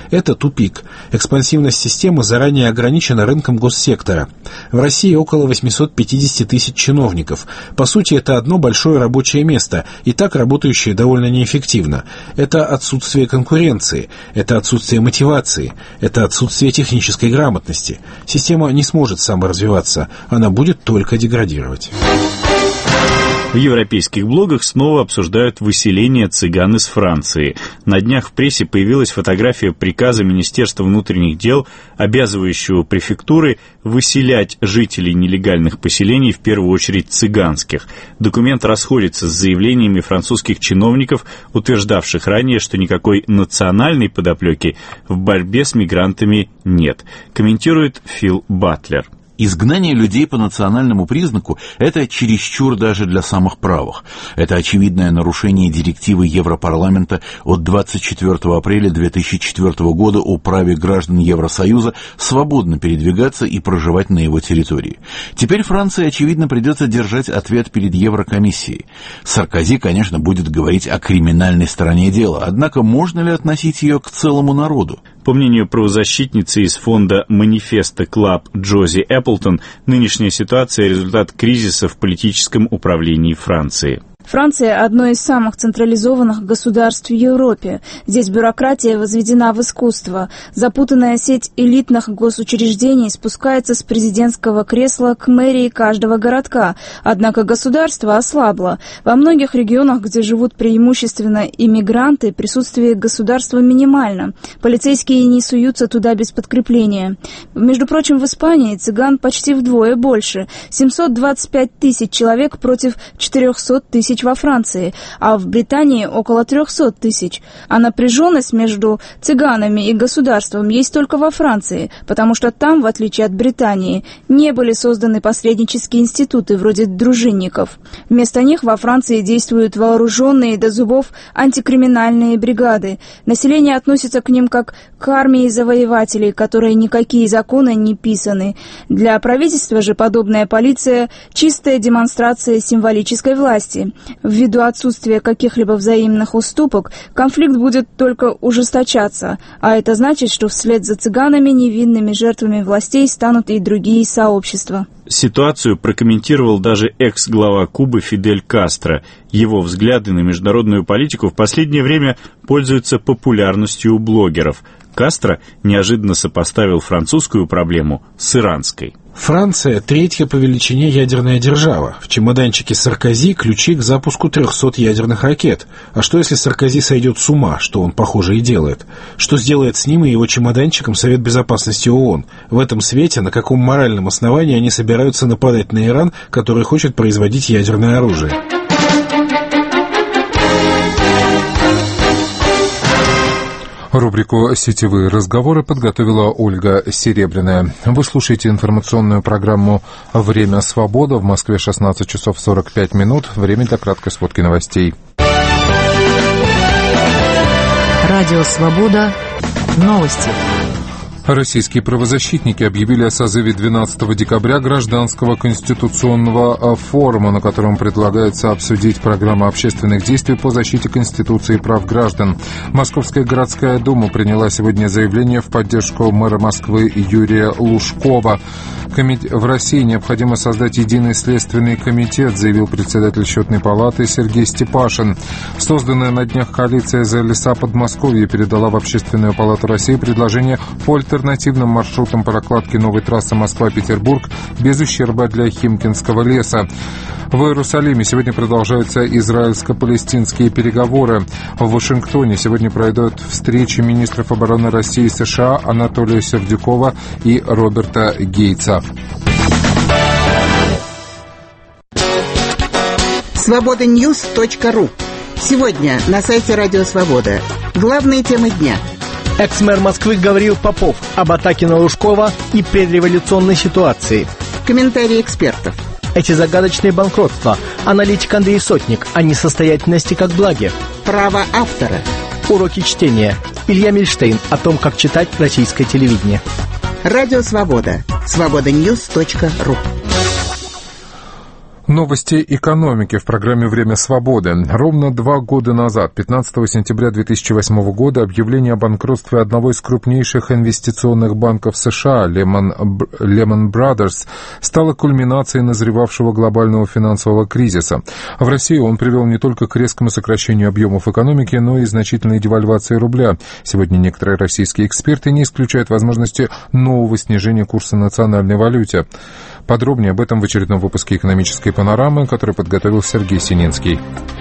Это тупик. Экспансивность системы заранее ограничена рынком госсектора. В России около восемьсот пятьдесят тысяч чиновников. По сути, это одно большое рабочее место, и так работающее довольно неэффективно. Это отсутствие конкуренции, это отсутствие мотивации, это отсутствие технической грамотности. Система не сможет саморазвиваться, она будет только деградировать. В европейских блогах снова обсуждают выселение цыган из Франции. На днях в прессе появилась фотография приказа Министерства внутренних дел, обязывающего префектуры выселять жителей нелегальных поселений, в первую очередь цыганских. Документ расходится с заявлениями французских чиновников, утверждавших ранее, что никакой национальной подоплеки в борьбе с мигрантами нет, комментирует Фил Батлер. Изгнание людей по национальному признаку – это чересчур даже для самых правых. Это очевидное нарушение директивы Европарламента от двадцать четвёртого апреля две тысячи четвёртого года о праве граждан Евросоюза свободно передвигаться и проживать на его территории. Теперь Франции, очевидно, придется держать ответ перед Еврокомиссией. Саркози, конечно, будет говорить о криминальной стороне дела, однако можно ли относить ее к целому народу? По мнению правозащитницы из фонда «Манифесто Клаб» Джози Эпплтон, нынешняя ситуация – результат кризиса в политическом управлении Франции. Франция – одно из самых централизованных государств в Европе. Здесь бюрократия возведена в искусство. Запутанная сеть элитных госучреждений спускается с президентского кресла к мэрии каждого городка. Однако государство ослабло. Во многих регионах, где живут преимущественно иммигранты, присутствие государства минимально. Полицейские не суются туда без подкрепления. Между прочим, в Испании цыган почти вдвое больше – семьсот двадцать пять тысяч человек против четырехсот тысяч во Франции, а в Британии около трехсот тысяч. А напряженность между цыганами и государством есть только во Франции, потому что там, в отличие от Британии, не были созданы посреднические институты вроде дружинников. Вместо них во Франции действуют вооруженные до зубов антикриминальные бригады. Население относится к ним как к армии завоевателей, которые никакие законы не писаны. Для правительства же подобная полиция – чистая демонстрация символической власти. Ввиду отсутствия каких-либо взаимных уступок, конфликт будет только ужесточаться, а это значит, что вслед за цыганами невинными жертвами властей станут и другие сообщества. Ситуацию прокомментировал даже экс-глава Кубы Фидель Кастро. Его взгляды на международную политику в последнее время пользуются популярностью у блогеров. Кастро неожиданно сопоставил французскую проблему с иранской. Франция – третья по величине ядерная держава. В чемоданчике Саркози ключи к запуску трехсот ядерных ракет. А что, если Саркози сойдет с ума, что он, похоже, и делает? Что сделает с ним и его чемоданчиком Совет Безопасности ООН? В этом свете на каком моральном основании они собираются нападать на Иран, который хочет производить ядерное оружие? Рубрику «Сетевые разговоры» подготовила Ольга Серебряная. Вы слушаете информационную программу «Время свободы». В Москве шестнадцать часов сорок пять минут. Время для краткой сводки новостей. Радио «Свобода». Новости. Российские правозащитники объявили о созыве двенадцатого декабря Гражданского конституционного форума, на котором предлагается обсудить программу общественных действий по защите Конституции и прав граждан. Московская городская дума приняла сегодня заявление в поддержку мэра Москвы Юрия Лужкова. В России необходимо создать единый следственный комитет, заявил председатель Счетной палаты Сергей Степашин. Созданная на днях коалиция «За леса Подмосковья» передала в Общественную палату России предложение по альтернативным маршрутам прокладки новой трассы Москва-Петербург без ущерба для Химкинского леса. В Иерусалиме сегодня продолжаются израильско-палестинские переговоры. В Вашингтоне сегодня пройдут встречи министров обороны России и США Анатолия Сердюкова и Роберта Гейтса. свобода ньюс точка ру. Сегодня на сайте Радио Свобода. Главные темы дня. Экс-мэр Москвы Гавриил Попов об атаке на Лужкова и предреволюционной ситуации. Комментарии экспертов. Эти загадочные банкротства. Аналитик Андрей Сотник о несостоятельности как благе. Право автора. Уроки чтения. Илья Мильштейн о том, как читать российское телевидение. Радио Свобода. свобода ньюс точка ру. Новости экономики в программе «Время свободы». Ровно два года назад, пятнадцатого сентября две тысячи восьмого года, объявление о банкротстве одного из крупнейших инвестиционных банков США, Lehman, Lehman Brothers, стало кульминацией назревавшего глобального финансового кризиса. В России он привел не только к резкому сокращению объемов экономики, но и значительной девальвации рубля. Сегодня некоторые российские эксперты не исключают возможности нового снижения курса национальной валюты. Подробнее об этом в очередном выпуске «Экономической панорамы», который подготовил Сергей Сининский.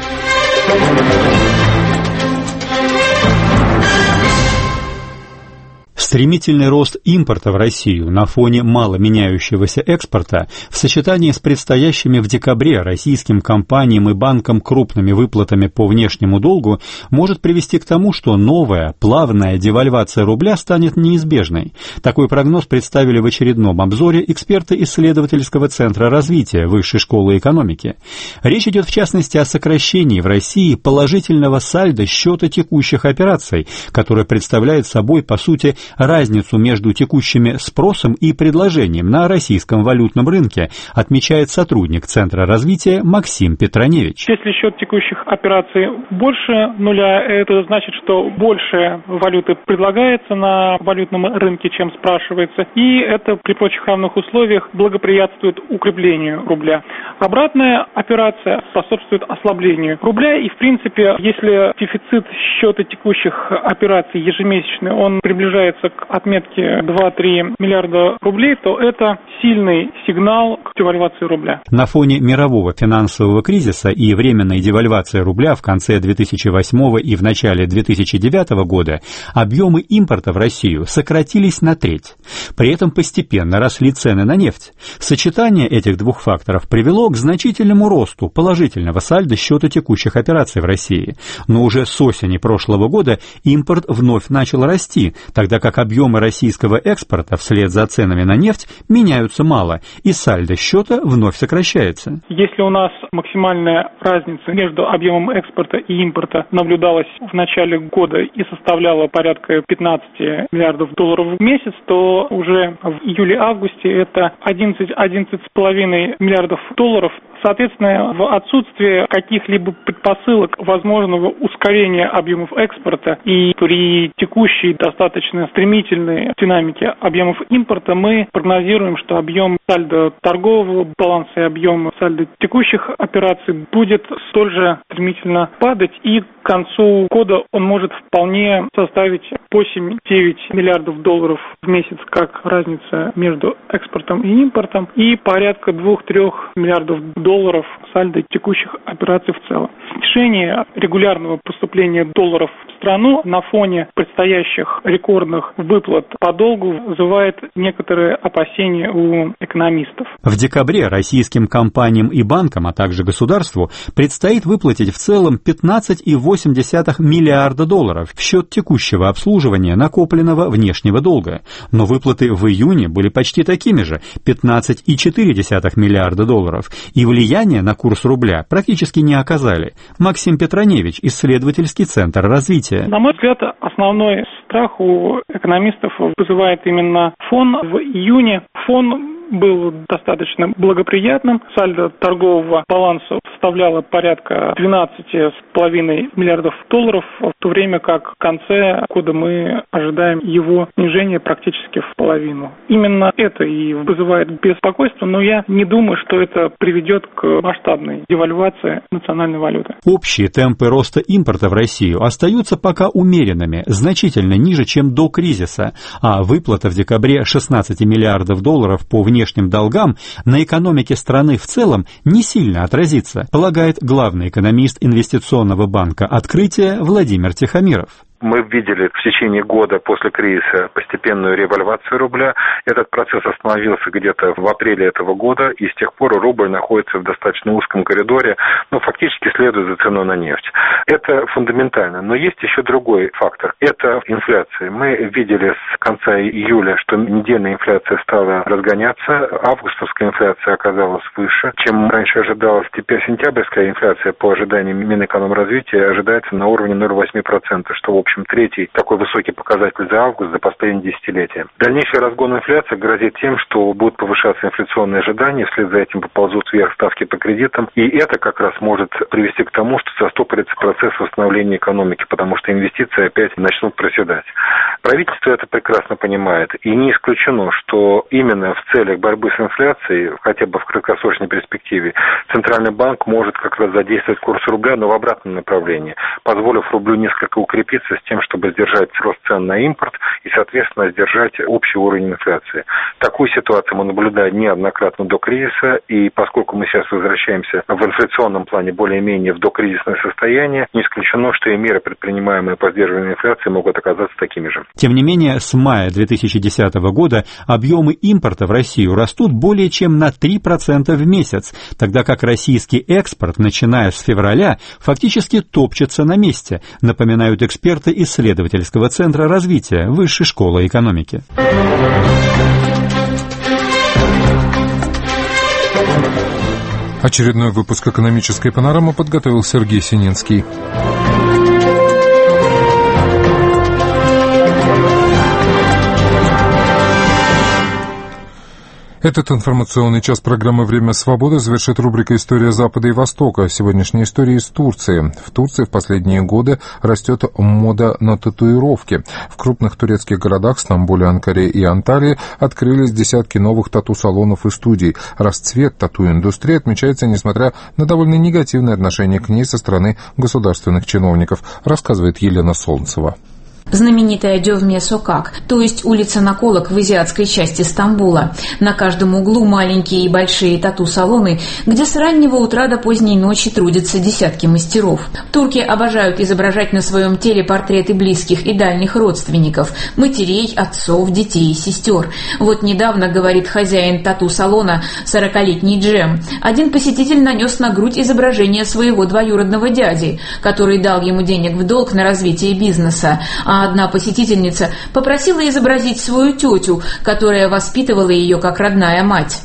Стремительный рост импорта в Россию на фоне мало меняющегося экспорта в сочетании с предстоящими в декабре российским компаниям и банкам крупными выплатами по внешнему долгу может привести к тому, что новая, плавная девальвация рубля станет неизбежной. Такой прогноз представили в очередном обзоре эксперты исследовательского центра развития Высшей школы экономики. Речь идет в частности о сокращении в России положительного сальдо счета текущих операций, которое представляет собой, по сути, разницу между текущими спросом и предложением на российском валютном рынке, отмечает сотрудник Центра развития Максим Петроневич. Если счет текущих операций больше нуля, это значит, что больше валюты предлагается на валютном рынке, чем спрашивается, и это при прочих равных условиях благоприятствует укреплению рубля. Обратная операция способствует ослаблению рубля, и в принципе, если дефицит счета текущих операций ежемесячный, он приближается к отметке два-три миллиарда рублей, то это сильный сигнал к девальвации рубля. На фоне мирового финансового кризиса и временной девальвации рубля в конце две тысячи восьмого и в начале две тысячи девятого года объемы импорта в Россию сократились на треть. При этом постепенно росли цены на нефть. Сочетание этих двух факторов привело к значительному росту положительного сальдо счета текущих операций в России. Но уже с осени прошлого года импорт вновь начал расти, тогда как объемы российского экспорта вслед за ценами на нефть меняются мало, и сальдо счета вновь сокращается. Если у нас максимальная разница между объемом экспорта и импорта наблюдалась в начале года и составляла порядка пятнадцать миллиардов долларов в месяц, то уже в июле-августе это одиннадцать-одиннадцать с половиной миллиардов долларов. Соответственно, в отсутствие каких-либо предпосылок возможного ускорения объемов экспорта и при текущей достаточно стремительной динамике объемов импорта мы прогнозируем, что объем сальдо торгового баланса и объем сальдо текущих операций будет столь же стремительно падать, и к концу года он может вполне составить восемь-девять миллиардов долларов в месяц как разница между экспортом и импортом, и порядка два-три миллиардов долларов сальдо текущих операций в целом. Снижение регулярного поступления долларов в страну на фоне предстоящих рекордных выплат по долгу вызывает некоторые опасения у экономистов. В декабре российским компаниям и банкам, а также государству, предстоит выплатить в целом пятнадцать целых восемь десятых миллиарда долларов в счет текущего обслуживания накопленного внешнего долга. Но выплаты в июне были почти такими же – пятнадцать целых четыре десятых миллиарда долларов, и влияния на курс рубля практически не оказали. Максим Петроневич, исследовательский центр развития. На мой взгляд, основной страх у экономистов вызывает именно фон. В июне фон был достаточно благоприятным. Сальдо торгового баланса составляло порядка двенадцать целых пять десятых миллиардов долларов, в то время как в конце года мы ожидаем его снижения практически в половину. Именно это и вызывает беспокойство, но я не думаю, что это приведет к масштабной девальвации национальной валюты. Общие темпы роста импорта в Россию остаются пока умеренными, значительно ниже, чем до кризиса, а выплата в декабре шестнадцати миллиардов долларов по внешним долгам на экономике страны в целом не сильно отразится, полагает главный экономист инвестиционного банка «Открытие» Владимир Тихомиров. Мы видели в течение года после кризиса постепенную револьвацию рубля. Этот процесс остановился где-то в апреле этого года, и с тех пор рубль находится в достаточно узком коридоре, но фактически следует за ценой на нефть. Это фундаментально. Но есть еще другой фактор. Это инфляция. Мы видели с конца июля, что недельная инфляция стала разгоняться, августовская инфляция оказалась выше, чем раньше ожидалось. Теперь сентябрьская инфляция, по ожиданиям Минэкономразвития, ожидается на уровне ноль целых восемь десятых процента, что в общем общем, третий такой высокий показатель за август за последние десятилетия. Дальнейший разгон инфляции грозит тем, что будут повышаться инфляционные ожидания, вслед за этим поползут вверх ставки по кредитам, и это как раз может привести к тому, что застопорится процесс восстановления экономики, потому что инвестиции опять начнут проседать. Правительство это прекрасно понимает, и не исключено, что именно в целях борьбы с инфляцией, хотя бы в краткосрочной перспективе, Центральный банк может как раз задействовать курс рубля, но в обратном направлении, позволив рублю несколько укрепиться с тем, чтобы сдержать рост цен на импорт и, соответственно, сдержать общий уровень инфляции. Такую ситуацию мы наблюдаем неоднократно до кризиса, и поскольку мы сейчас возвращаемся в инфляционном плане более-менее в докризисное состояние, не исключено, что и меры, предпринимаемые по сдерживанию инфляции, могут оказаться такими же. Тем не менее, с мая две тысячи десятого года объемы импорта в Россию растут более чем на три процента в месяц, тогда как российский экспорт, начиная с февраля, фактически топчется на месте, напоминают эксперты исследовательского центра развития Высшей школы экономики. Очередной выпуск «Экономической панорамы» подготовил Сергей Сининский. Этот информационный час программы «Время свободы» завершит рубрика «История Запада и Востока». Сегодняшняя история из Турции. В Турции в последние годы растет мода на татуировки. В крупных турецких городах Стамбуле, Анкаре и Анталии открылись десятки новых тату-салонов и студий. Расцвет тату-индустрии отмечается, несмотря на довольно негативное отношение к ней со стороны государственных чиновников, рассказывает Елена Солнцева. Знаменитая Дёвме Сокак, то есть улица наколок в азиатской части Стамбула. На каждом углу маленькие и большие тату-салоны, где с раннего утра до поздней ночи трудятся десятки мастеров. Турки обожают изображать на своем теле портреты близких и дальних родственников, матерей, отцов, детей и сестер. Вот недавно, говорит хозяин тату-салона, сорокалетний Джем, один посетитель нанес на грудь изображение своего двоюродного дяди, который дал ему денег в долг на развитие бизнеса, а одна посетительница попросила изобразить свою тетю, которая воспитывала ее как родная мать.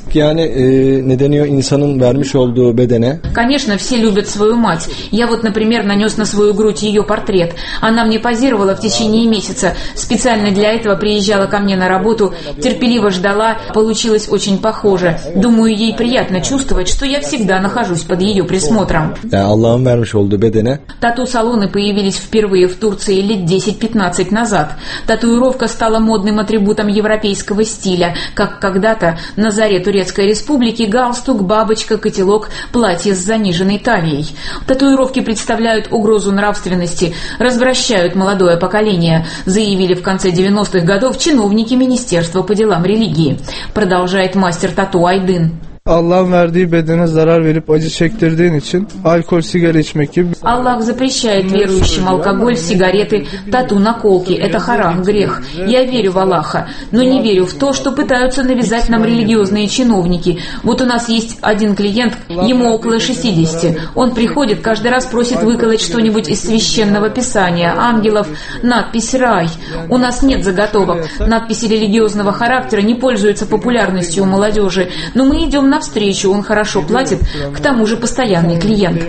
Конечно, все любят свою мать. Я вот, например, нанес на свою грудь ее портрет. Она мне позировала в течение месяца. Специально для этого приезжала ко мне на работу, терпеливо ждала. Получилось очень похоже. Думаю, ей приятно чувствовать, что я всегда нахожусь под ее присмотром. Тату-салоны появились впервые в Турции лет десять-пятнадцать назад. Татуировка стала модным атрибутом европейского стиля, как когда-то на заре Турецкой республики галстук, бабочка, котелок, платье с заниженной талией. Татуировки представляют угрозу нравственности, развращают молодое поколение, заявили в конце девяностых годов чиновники Министерства по делам религии. Продолжает мастер тату Айдын. Allah'ın verdiği bedene zarar verip acı çektirdiğin için alkol, sigara içmek gibi. Аллах запрещает верующим алкоголь, сигареты, тату, наколки. Это харам, грех. Я верю в Аллаха, но не верю в то, что пытаются навязать нам религиозные чиновники. Вот у нас есть один клиент, ему около шестидесяти. Он приходит, каждый раз просит выколоть что-нибудь из священного писания, ангелов, надпись «Рай». У нас нет заготовок. Надписи религиозного характера не пользуются популярностью у молодежи, но мы идем навстречу, он хорошо платит, к тому же постоянный клиент.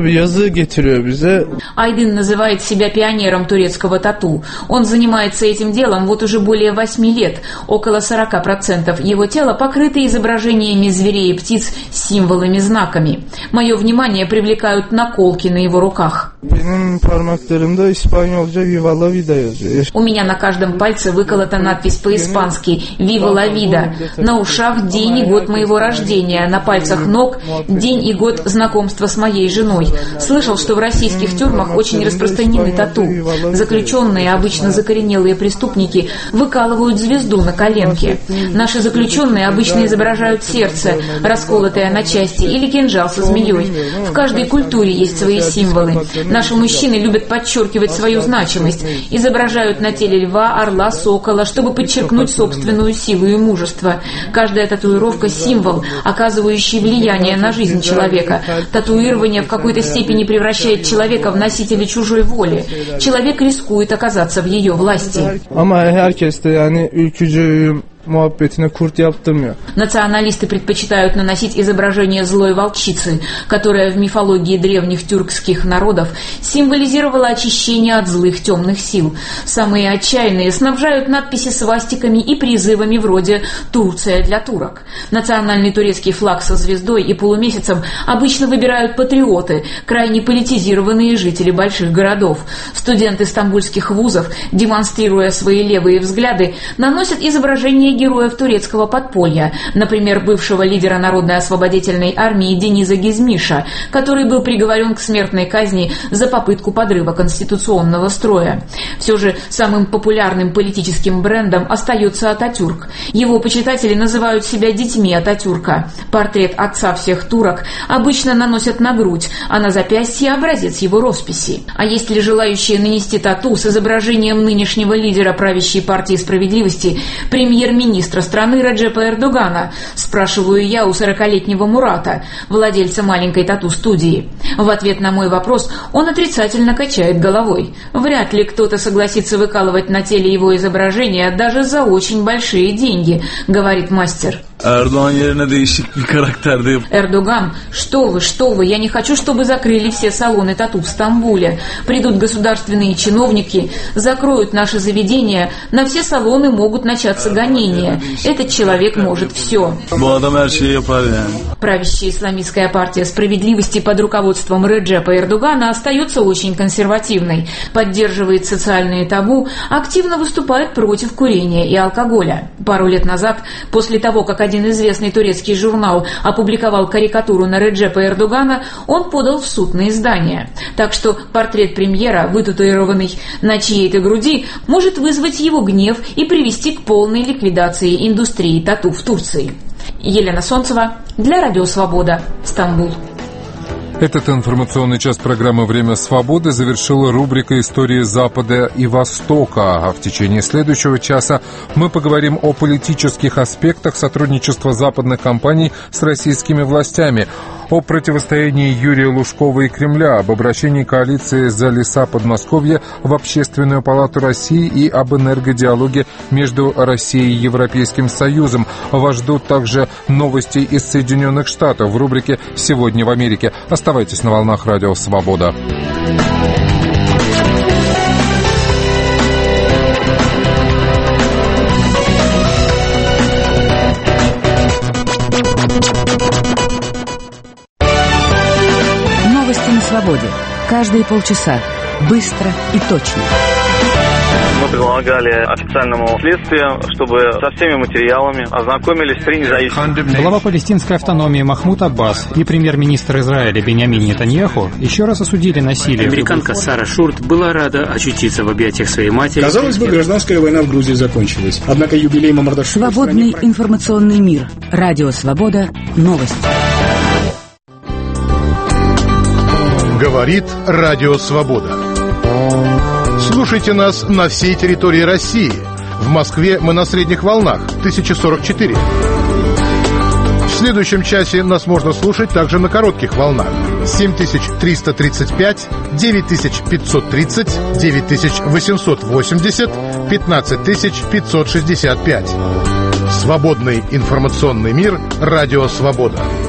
Айдын называет себя пионером турецкого тату. Он занимается этим делом вот уже более восьми лет. Около сорока процентов его тела покрыто изображениями зверей и птиц с символами, знаками. Мое внимание привлекают наколки на его руках. У меня на каждом пальце выколота надпись по-испански «Viva la vida». На ушах день и год моего рождения, на пальцах ног день и год знакомства с моей женой. Слышал, что в российских тюрьмах очень распространены тату. Заключенные, обычно закоренелые преступники, выкалывают звезду на коленке. Наши заключенные обычно изображают сердце, расколотое на части, или кинжал со змеей. В каждой культуре есть свои символы. Наши мужчины любят подчеркивать свою значимость, изображают на теле льва, орла, сокола, чтобы подчеркнуть собственную силу и мужество. Каждая татуировка – символ, оказывающий влияние на жизнь человека. Татуирование в какой-то степени превращает человека в носителя чужой воли. Человек рискует оказаться в ее власти. muhabbetine kurt yaptırmıyor. Националисты предпочитают наносить изображение злой волчицы, которая в мифологии древних тюркских народов символизировала очищение от злых темных сил. Самые отчаянные снабжают надписи свастиками и призывами вроде «Турция для турок». Национальный турецкий флаг со звездой и полумесяцем обычно выбирают патриоты, крайне политизированные жители больших городов. Студенты стамбульских вузов, демонстрируя свои левые взгляды, наносят изображение героев турецкого подполья, например, бывшего лидера Народной освободительной армии Дениза Гизмиша, который был приговорен к смертной казни за попытку подрыва конституционного строя. Все же самым популярным политическим брендом остается Ататюрк. Его почитатели называют себя детьми Ататюрка. Портрет отца всех турок обычно наносят на грудь, а на запястье образец его росписи. А есть ли желающие нанести тату с изображением нынешнего лидера правящей партии справедливости, премьер-министра страны Реджепа Эрдогана, спрашиваю я у сорокалетнего Мурата, владельца маленькой тату-студии. В ответ на мой вопрос он отрицательно качает головой. Вряд ли кто-то согласится выкалывать на теле его изображение даже за очень большие деньги, говорит мастер. Erdoğan yerine değişik bir karakterde. Эрдоган, что вы, что вы, я не хочу, чтобы закрыли все салоны тату в Стамбуле. Придут государственные чиновники, закроют наши заведения, на все салоны могут начаться гонения. Этот человек может все. Правящая исламистская партия справедливости под руководством Реджепа Эрдогана остается очень консервативной, поддерживает социальные табу, активно выступает против курения и алкоголя. Пару лет назад, после того, как один известный турецкий журнал опубликовал карикатуру на Реджепа Эрдогана, он подал в суд на издание. Так что портрет премьера, вытатуированный на чьей-то груди, может вызвать его гнев и привести к полной ликвидации индустрии тату в Турции. Елена Солнцева для Радио Свобода, Стамбул. Этот информационный час программы «Время свободы» завершила рубрика «Истории Запада и Востока». А в течение следующего часа мы поговорим о политических аспектах сотрудничества западных компаний с российскими властями, о противостоянии Юрия Лужкова и Кремля, об обращении коалиции «За леса Подмосковья» в Общественную палату России и об энергодиалоге между Россией и Европейским Союзом. Вас ждут также новости из Соединенных Штатов в рубрике «Сегодня в Америке». Оставайтесь на волнах Радио Свобода. Новости на свободе. Каждые полчаса. Быстро и точно. Мы предлагали официальному следствию, чтобы со всеми материалами ознакомились три независимых. Глава палестинской автономии Махмуд Аббас и премьер-министр Израиля Беньямин Нетаньяху еще раз осудили насилие. Американка Сара Шурт была рада очутиться в объятиях своей матери. Казалось бы, гражданская война в Грузии закончилась. Однако юбилей Мамардашвили... Свободный стране... информационный мир. Радио Свобода. Новости. Говорит Радио Свобода. Слушайте нас на всей территории России. В Москве мы на средних волнах тысяча сорок четыре. В следующем часе нас можно слушать также на коротких волнах семь тысяч триста тридцать пять, девять тысяч пятьсот тридцать, девять тысяч восемьсот восемьдесят, пятнадцать тысяч пятьсот шестьдесят пять. Свободный информационный мир. Радио Свобода.